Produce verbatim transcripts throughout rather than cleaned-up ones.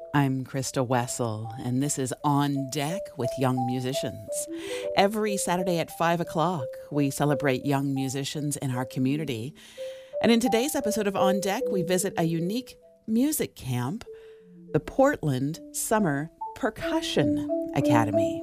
I'm Krista Wessel, and this is On Deck with Young Musicians. Every Saturday at five o'clock, we celebrate young musicians in our community. And in today's episode of On Deck, we visit a unique music camp, the Portland Summer Percussion Academy.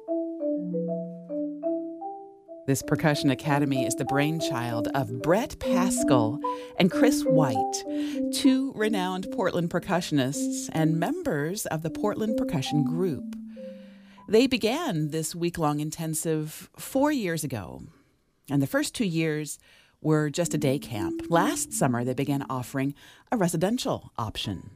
This Percussion Academy is the brainchild of Brett Pascal and Chris White, two renowned Portland percussionists and members of the Portland Percussion Group. They began this week-long intensive four years ago, and the first two years were just a day camp. Last summer, they began offering a residential option.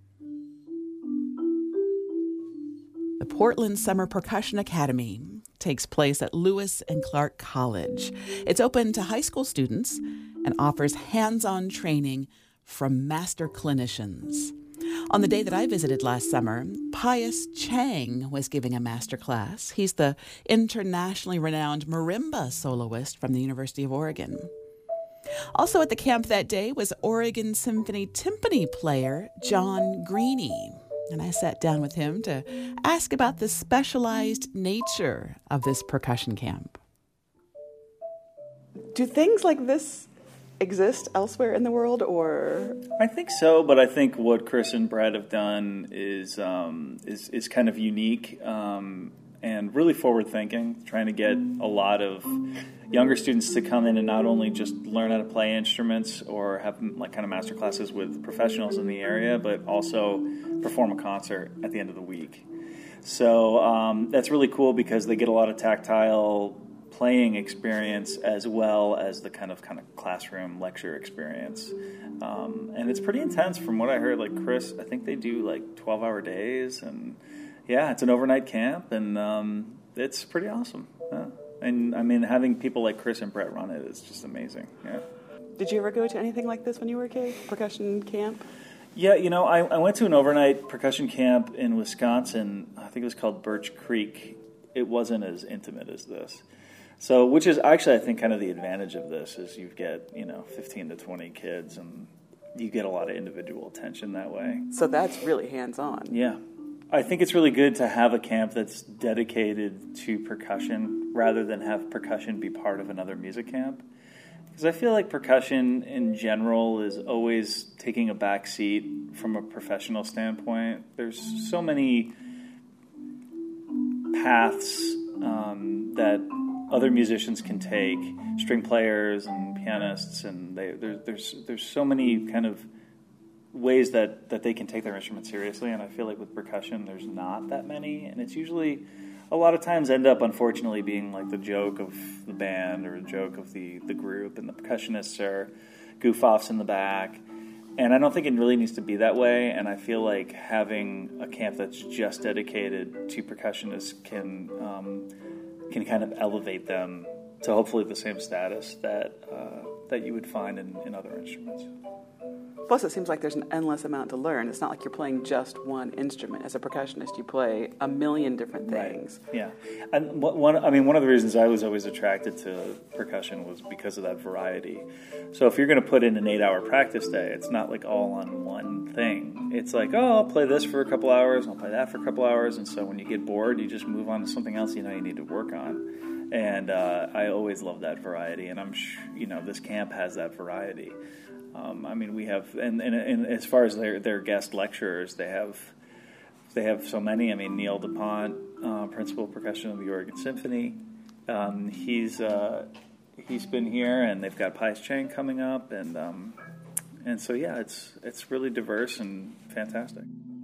The Portland Summer Percussion Academy takes place at Lewis and Clark College. It's open to high school students and offers hands-on training from master clinicians. On the day that I visited last summer, Pius Chang was giving a master class. He's the internationally renowned marimba soloist from the University of Oregon. Also at the camp that day was Oregon Symphony timpani player John Greeny. And I sat down with him to ask about the specialized nature of this percussion camp. Do things like this exist elsewhere in the world, or? I think so, but I think what Chris and Brett have done is um, is, is kind of unique um, and really forward-thinking, trying to get a lot of younger students to come in and not only just learn how to play instruments or have like kind of master classes with professionals in the area, but also perform a concert at the end of the week. So um, that's really cool because they get a lot of tactile playing experience as well as the kind of kind of classroom lecture experience. Um, and it's pretty intense from what I heard. Like Chris, I think they do like twelve-hour days, and yeah, it's an overnight camp, and um, it's pretty awesome. Yeah. And I mean, having people like Chris and Brett run it is just amazing. Yeah. Did you ever go to anything like this when you were a kid? Percussion camp? Yeah, you know, I, I went to an overnight percussion camp in Wisconsin. I think it was called Birch Creek. It wasn't as intimate as this. So, which is actually, I think, kind of the advantage of this is you get, you know, fifteen to twenty kids, and you get a lot of individual attention that way. So that's really hands-on. Yeah. I think it's really good to have a camp that's dedicated to percussion rather than have percussion be part of another music camp. Because I feel like percussion in general is always taking a back seat from a professional standpoint. There's so many paths um, that other musicians can take, string players and pianists, and they, there, there's there's so many kind of ways that, that they can take their instrument seriously, and I feel like with percussion there's not that many, and it's usually a lot of times end up unfortunately being like the joke of the band or a joke of the, the group, and the percussionists are goof-offs in the back, and I don't think it really needs to be that way, and I feel like having a camp that's just dedicated to percussionists can um, can kind of elevate them to hopefully the same status that uh, that you would find in, in other instruments. Plus, it seems like there's an endless amount to learn. It's not like you're playing just one instrument. As a percussionist, you play a million different things. Right. Yeah, and one, I mean, one of the reasons I was always attracted to percussion was because of that variety. So if you're going to put in an eight-hour practice day, it's not like all on one thing. It's like, oh, I'll play this for a couple hours, I'll play that for a couple hours, and so when you get bored, you just move on to something else you know you need to work on. And uh, I always love that variety, and I'm, sh- you know, this camp has that variety. Um, I mean, we have, and, and, and as far as their, their guest lecturers, they have they have so many. I mean, Neil DuPont, uh, principal percussion of the Oregon Symphony, um, he's uh, he's been here, and they've got Pius Chang coming up, and um, and so yeah, it's it's really diverse and fantastic.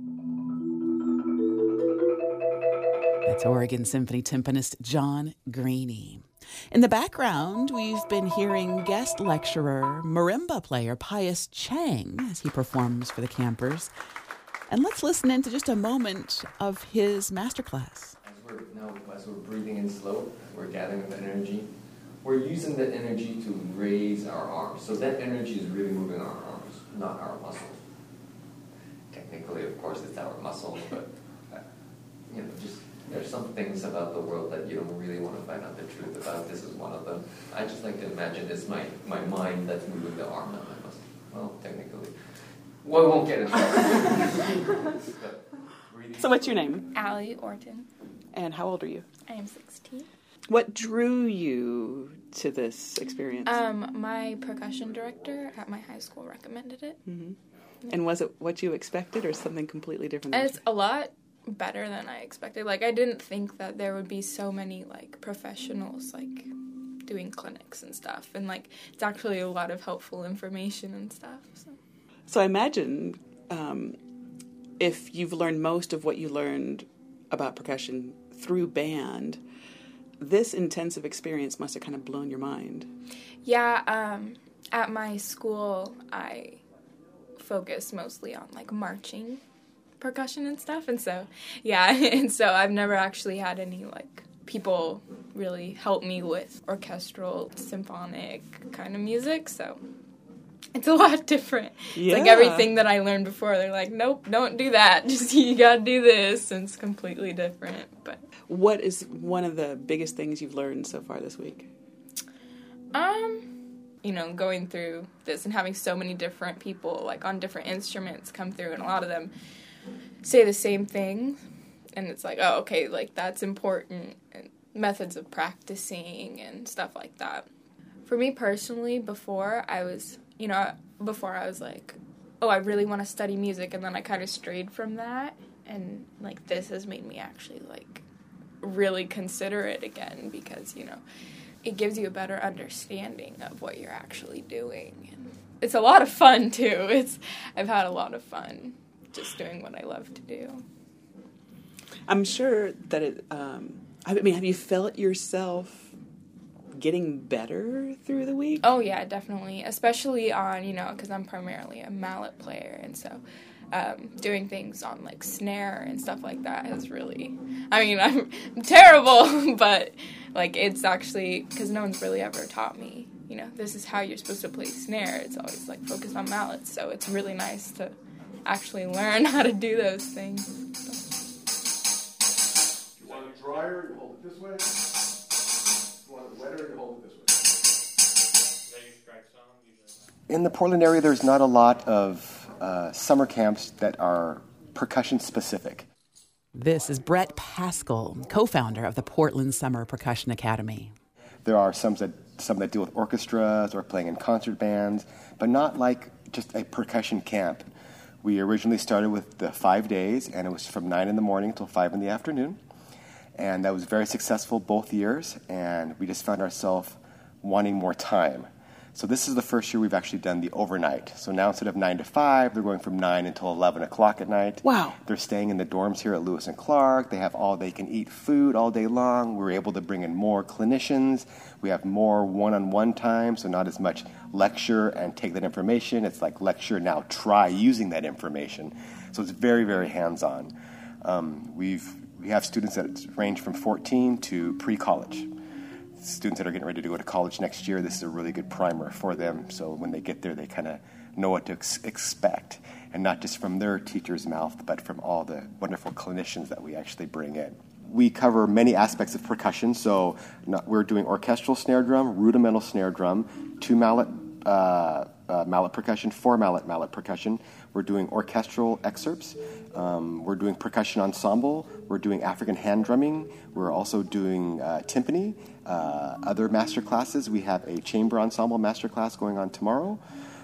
That's Oregon Symphony timpanist John Greeny. In the background, we've been hearing guest lecturer, marimba player Pius Chang as he performs for the campers. And let's listen into just a moment of his masterclass. As we're, now, as we're breathing in slow, as we're gathering the energy, we're using that energy to raise our arms. So that energy is really moving our arms, not our muscles. Technically, of course, it's our muscles, but uh, you know, just there's some things about the world that you don't really want to find out the truth about. This is one of them. I just like to imagine it's my, my mind that's moving the arm, not my muscle. Well, technically. Well, we won't get into that. So what's your name? Allie Orton. And how old are you? I am sixteen. What drew you to this experience? Um, my percussion director at my high school recommended it. Mm-hmm. And was it what you expected or something completely different? It's a lot better than I expected. Like, I didn't think that there would be so many, like, professionals, like, doing clinics and stuff. And, like, it's actually a lot of helpful information and stuff. So, so I imagine um, if you've learned most of what you learned about percussion through band, this intensive experience must have kind of blown your mind. Yeah, um, at my school, I focus mostly on, like, marching percussion and stuff, and so, yeah, and so I've never actually had any, like, people really help me with orchestral, symphonic kind of music, so it's a lot different. Yeah. It's like everything that I learned before, they're like, nope, don't do that, just, you gotta do this, and it's completely different, but... What is one of the biggest things you've learned so far this week? Um... you know, going through this and having so many different people, like, on different instruments come through, and a lot of them say the same thing, and it's like, oh, okay, like, that's important, and methods of practicing and stuff like that. For me personally, before, I was, you know, before I was like, oh, I really want to study music, and then I kind of strayed from that, and, like, this has made me actually, like, really consider it again, because, you know, it gives you a better understanding of what you're actually doing. And it's a lot of fun, too. It's I've had a lot of fun just doing what I love to do. I'm sure that it, um, I mean, have you felt yourself getting better through the week? Oh, yeah, definitely. Especially on, you know, because I'm primarily a mallet player, and so um, doing things on, like, snare and stuff like that has really, I mean, I'm terrible, but, like, it's actually, because no one's really ever taught me, you know, this is how you're supposed to play snare. It's always, like, focused on mallets, so it's really nice to actually learn how to do those things. If you want it drier, you hold it this way. If you want it wetter, you hold it this way. In the Portland area, there's not a lot of uh, summer camps that are percussion-specific. This is Brett Pascal, co-founder of the Portland Summer Percussion Academy. There are some that some that deal with orchestras or playing in concert bands, but not like just a percussion camp. We originally started with the five days, and it was from nine in the morning till five in the afternoon. And that was very successful both years, and we just found ourselves wanting more time. So this is the first year we've actually done the overnight. So now instead of nine to five, they're going from nine until eleven o'clock at night. Wow. They're staying in the dorms here at Lewis and Clark. They have all they can eat food all day long. We're able to bring in more clinicians. We have more one-on-one time, so not as much lecture and take that information. It's like lecture, now try using that information. So it's very, very hands-on. Um, we've, we have students that range from fourteen to pre-college. Students that are getting ready to go to college next year, this is a really good primer for them. So when they get there, they kind of know what to ex- expect, and not just from their teacher's mouth, but from all the wonderful clinicians that we actually bring in. We cover many aspects of percussion. So not, we're doing orchestral snare drum, rudimental snare drum, two mallet uh, uh, mallet percussion, four mallet mallet percussion. We're doing orchestral excerpts. Um, we're doing percussion ensemble. We're doing African hand drumming. We're also doing uh, timpani. Uh, other master classes. We have a chamber ensemble master class going on tomorrow.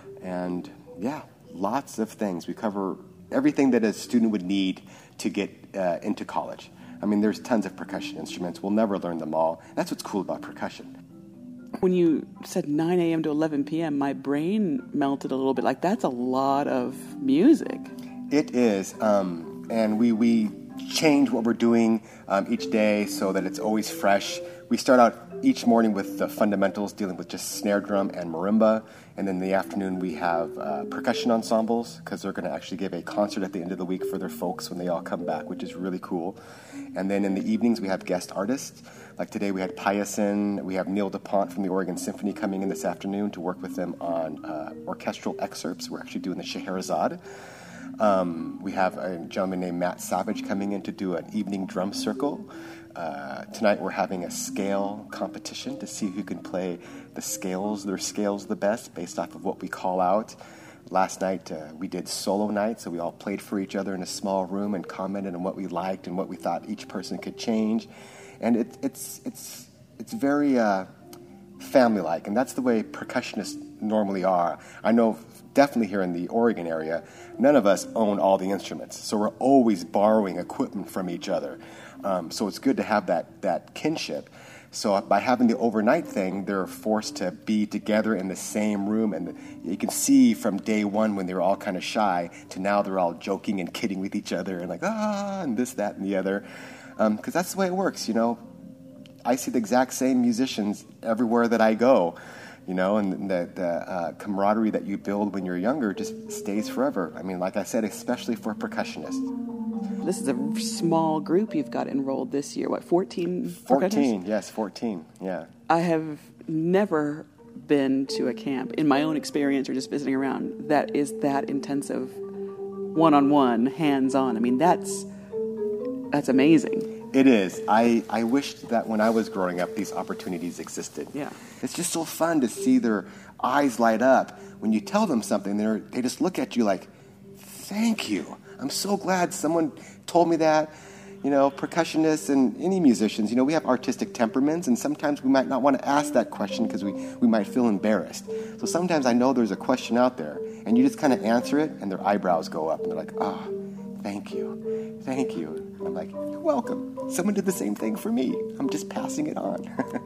And yeah, lots of things. We cover everything that a student would need to get uh, into college. I mean, there's tons of percussion instruments. We'll never learn them all. That's what's cool about percussion. When you said nine a.m. to eleven p.m., my brain melted a little bit. Like, that's a lot of music. It is. Um, and we, we change what we're doing um, each day so that it's always fresh. We start out each morning with the fundamentals, dealing with just snare drum and marimba. And then in the afternoon, we have uh, percussion ensembles, because they're going to actually give a concert at the end of the week for their folks when they all come back, which is really cool. And then in the evenings, we have guest artists. Like today, we had Payasson. We have Neil DuPont from the Oregon Symphony coming in this afternoon to work with them on uh, orchestral excerpts. We're actually doing the Scheherazade. Um, we have a gentleman named Matt Savage coming in to do an evening drum circle. Uh, tonight we're having a scale competition to see who can play the scales, their scales the best, based off of what we call out. last night uh, we did solo night, so we all played for each other in a small room and commented on what we liked and what we thought each person could change. And it, it's it's it's very uh, family-like, and that's the way percussionists normally are. I know definitely here in the Oregon area, none of us own all the instruments, so we're always borrowing equipment from each other. Um, so it's good to have that that kinship. So by having the overnight thing, they're forced to be together in the same room, and you can see from day one when they were all kind of shy to now they're all joking and kidding with each other and like, ah, and this, that, and the other. Because um, that's the way it works, you know. I see the exact same musicians everywhere that I go, you know, and the, the uh, camaraderie that you build when you're younger just stays forever. I mean, like I said, especially for percussionists. This is a small group you've got enrolled this year. What, fourteen? fourteen, yes, fourteen, yeah. I have never been to a camp, in my own experience or just visiting around, that is that intensive, one-on-one, hands-on. I mean, that's that's amazing. It is. I, I wished that when I was growing up, these opportunities existed. Yeah. It's just so fun to see their eyes light up. When you tell them something, they they just look at you like, thank you. I'm so glad someone told me that. You know, percussionists and any musicians, you know, we have artistic temperaments, and sometimes we might not want to ask that question because we, we might feel embarrassed. So sometimes I know there's a question out there, and you just kind of answer it, and their eyebrows go up, and they're like, oh, thank you, thank you. And I'm like, you're welcome. Someone did the same thing for me. I'm just passing it on.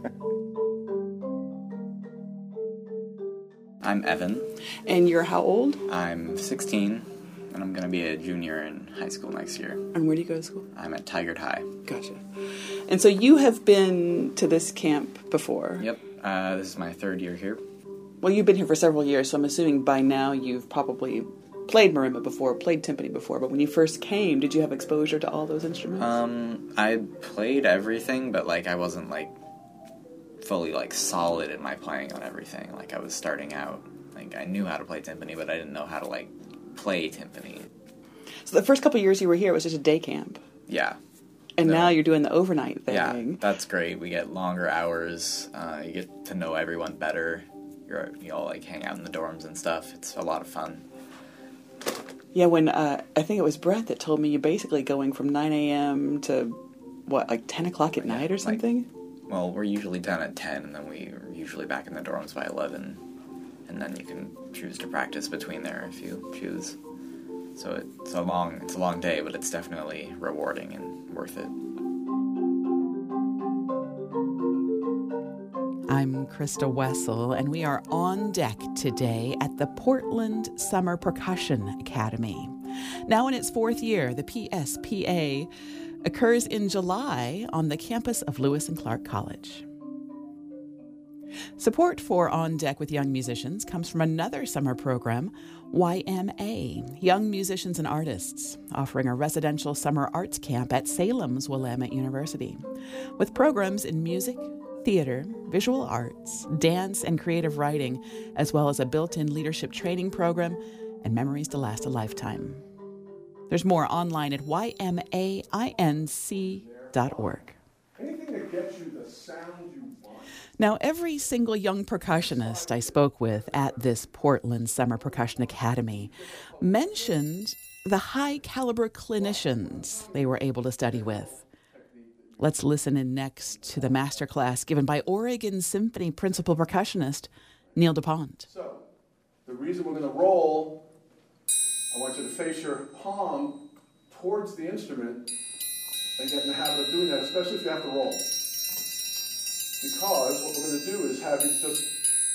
I'm Evan. And you're how old? I'm sixteen. And I'm going to be a junior in high school next year. And where do you go to school? I'm at Tigard High. Gotcha. And so you have been to this camp before? Yep. Uh, this is my third year here. Well, you've been here for several years, so I'm assuming by now you've probably played marimba before, played timpani before. But when you first came, did you have exposure to all those instruments? Um, I played everything, but, like, I wasn't, like, fully, like, solid in my playing on everything. Like, I was starting out. Like, I knew how to play timpani, but I didn't know how to, like, play timpani. So the first couple of years you were here, it was just a day camp. Yeah. And no. now you're doing the overnight thing. Yeah, that's great. We get longer hours. Uh, you get to know everyone better. You're, you all, like, hang out in the dorms and stuff. It's a lot of fun. Yeah, when, uh, I think it was Brett that told me you're basically going from nine a.m. to, what, like ten o'clock at yeah, night or something? Like, well, we're usually done at ten, and then we're usually back in the dorms by eleven. And then you can choose to practice between there if you choose. So it's a long, it's a long day, but it's definitely rewarding and worth it. I'm Krista Wessel, and we are on deck today at the Portland Summer Percussion Academy. Now in its fourth year, the P S P A occurs in July on the campus of Lewis and Clark College. Support for On Deck with Young Musicians comes from another summer program, Y M A, Young Musicians and Artists, offering a residential summer arts camp at Salem's Willamette University, with programs in music, theater, visual arts, dance, and creative writing, as well as a built-in leadership training program and memories to last a lifetime. There's more online at y m a inc dot org. Anything that gets you the sound you want. Now, every single young percussionist I spoke with at this Portland Summer Percussion Academy mentioned the high-caliber clinicians they were able to study with. Let's listen in next to the masterclass given by Oregon Symphony principal percussionist Neil DuPont. So, the reason we're going to roll, I want you to face your palm towards the instrument and get in the habit of doing that, especially if you have to roll. Because what we're going to do is have you just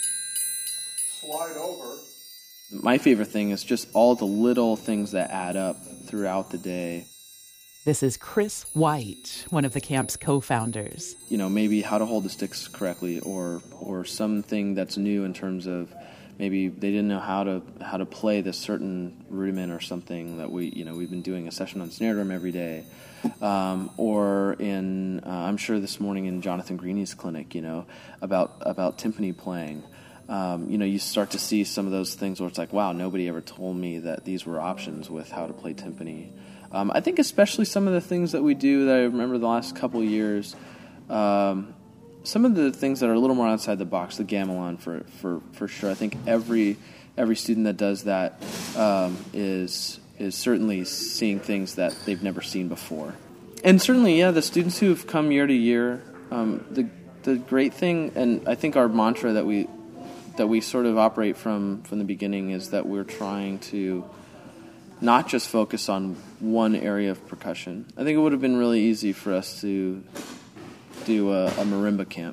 slide over. My favorite thing is just all the little things that add up throughout the day. This is Chris White, one of the camp's co-founders. You know, maybe how to hold the sticks correctly, or or something that's new in terms of maybe they didn't know how to how to play this certain rudiment or something that we, you know, we've been doing a session on snare drum every day. Um, or in, uh, I'm sure this morning in Jonathan Greeny's clinic, you know, about about timpani playing. Um, you know, you start to see some of those things where it's like, wow, nobody ever told me that these were options with how to play timpani. Um, I think especially some of the things that we do that I remember the last couple of years, um, some of the things that are a little more outside the box, the gamelan for, for, for sure. I think every every student that does that um, is is certainly seeing things that they've never seen before. And certainly, yeah, the students who've come year to year, um, the the great thing, and I think our mantra that we that we sort of operate from from the beginning is that we're trying to not just focus on one area of percussion. I think it would have been really easy for us to do a, a marimba camp,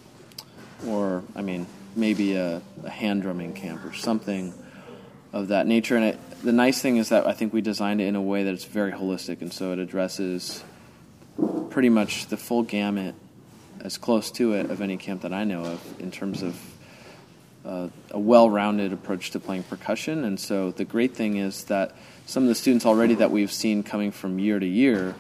or, I mean, maybe a, a hand drumming camp or something of that nature. And it, the nice thing is that I think we designed it in a way that it's very holistic, and so it addresses pretty much the full gamut, as close to it, of any camp that I know of, in terms of uh, a well-rounded approach to playing percussion. And so the great thing is that some of the students already that we've seen coming from year to year,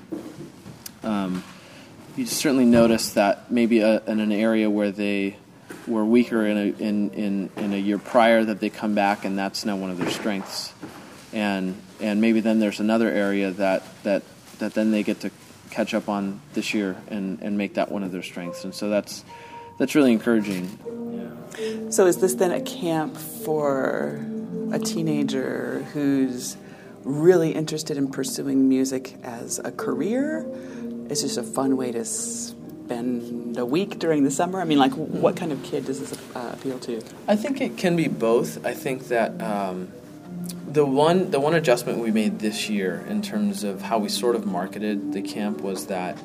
um, you certainly notice that maybe a, in an area where they were weaker in a, in, in, in a year prior, that they come back and that's now one of their strengths. And and maybe then there's another area that, that, that then they get to catch up on this year and, and make that one of their strengths. And so that's that's really encouraging. Yeah. So is this then a camp for a teenager who's really interested in pursuing music as a career? Is this a fun way to spend a week during the summer? I mean, like, what kind of kid does this uh, appeal to? I think it can be both. I think that um, the one the one adjustment we made this year in terms of how we sort of marketed the camp was that,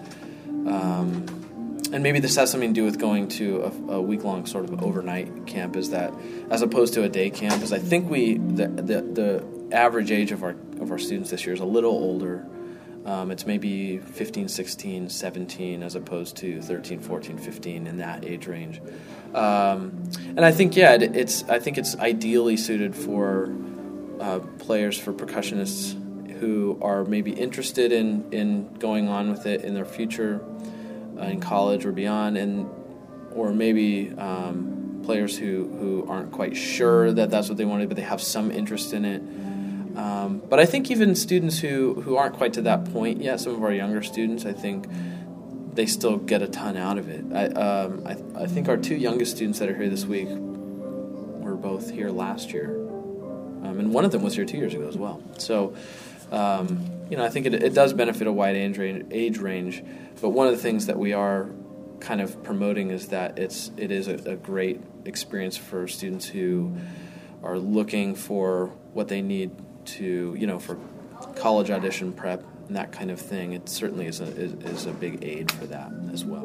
um, and maybe this has something to do with going to a, a week-long sort of overnight camp, is that as opposed to a day camp, is I think we the the, the average age of our of our students this year is a little older. Um, it's maybe fifteen, sixteen, seventeen as opposed to thirteen, fourteen, fifteen in that age range. Um, and I think, yeah, it, it's I think it's ideally suited for uh, players, for percussionists who are maybe interested in, in going on with it in their future, uh, in college or beyond, and or maybe um, players who, who aren't quite sure that that's what they wanted, but they have some interest in it. Um, but I think even students who, who aren't quite to that point yet, some of our younger students, I think they still get a ton out of it. I, um, I, I think our two youngest students that are here this week were both here last year, um, and one of them was here two years ago as well. So, um, you know, I think it, it does benefit a wide age range, age range. But one of the things that we are kind of promoting is that it's it is a, a great experience for students who are looking for what they need to, you know, for college audition prep and that kind of thing. It certainly is a is, is a big aid for that as well.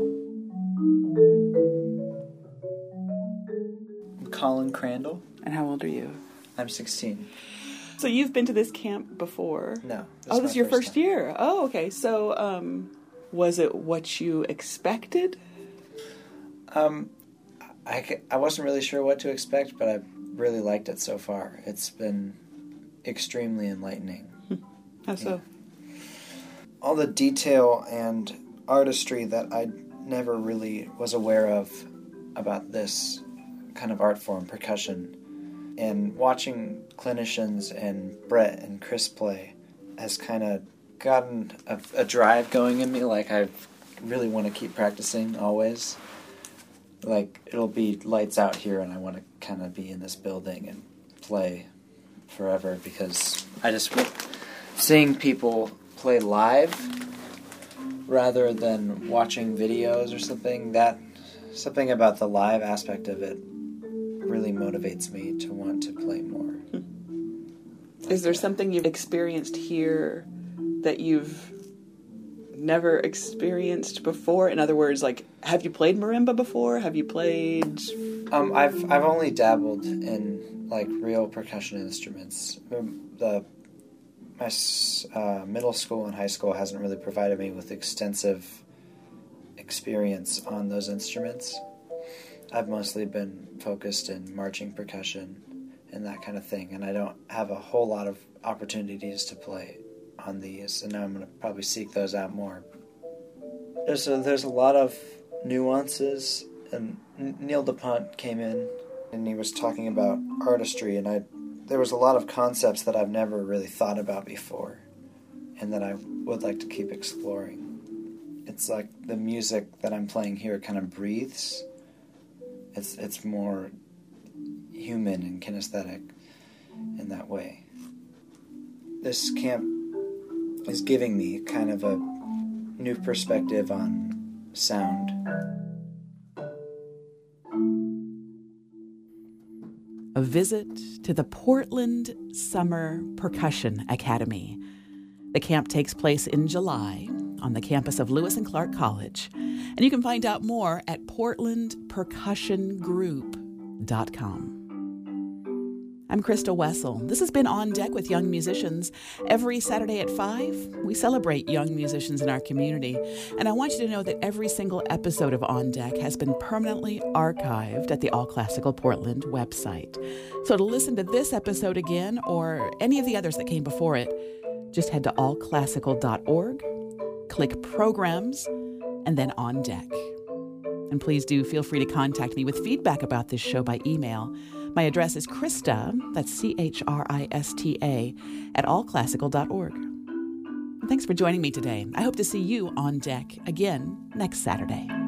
I'm Colin Crandall. And how old are you? I'm sixteen. So you've been to this camp before? No. This Oh, this is your first, first year. Oh, okay. So um, was it what you expected? Um, I, I wasn't really sure what to expect, but I really liked it so far. It's been extremely enlightening. How so? Yeah. All the detail and artistry that I never really was aware of about this kind of art form, percussion, and watching clinicians and Brett and Chris play has kind of gotten a, a drive going in me. Like, I really want to keep practicing always. Like, it'll be lights out here and I want to kind of be in this building and play forever, because I just seeing people play live rather than watching videos or something, that something about the live aspect of it really motivates me to want to play more. Is there something you've experienced here that you've never experienced before? In other words, like, have you played marimba before? Have you played? Um, I've I've only dabbled in like real percussion instruments. The my uh, middle school and high school hasn't really provided me with extensive experience on those instruments. I've mostly been focused in marching percussion and that kind of thing, and I don't have a whole lot of opportunities to play on these, and now I'm going to probably seek those out more. There's a, there's a lot of nuances, and Neil DuPont came in and he was talking about artistry, and I there was a lot of concepts that I've never really thought about before and that I would like to keep exploring. It's like the music that I'm playing here kind of breathes. It's it's more human and kinesthetic. in that way. This camp is giving me kind of a new perspective on sound. A visit to the Portland Summer Percussion Academy. The camp takes place in July on the campus of Lewis and Clark College, and you can find out more at portland percussion group dot com. I'm Krista Wessel. This has been On Deck with Young Musicians. Every Saturday at five, we celebrate young musicians in our community. And I want you to know that every single episode of On Deck has been permanently archived at the All Classical Portland website. So to listen to this episode again or any of the others that came before it, just head to all classical dot org, click Programs, and then On Deck. And please do feel free to contact me with feedback about this show by email. My address is Krista, that's C H R I S T A, at all classical dot org. Thanks for joining me today. I hope to see you on deck again next Saturday.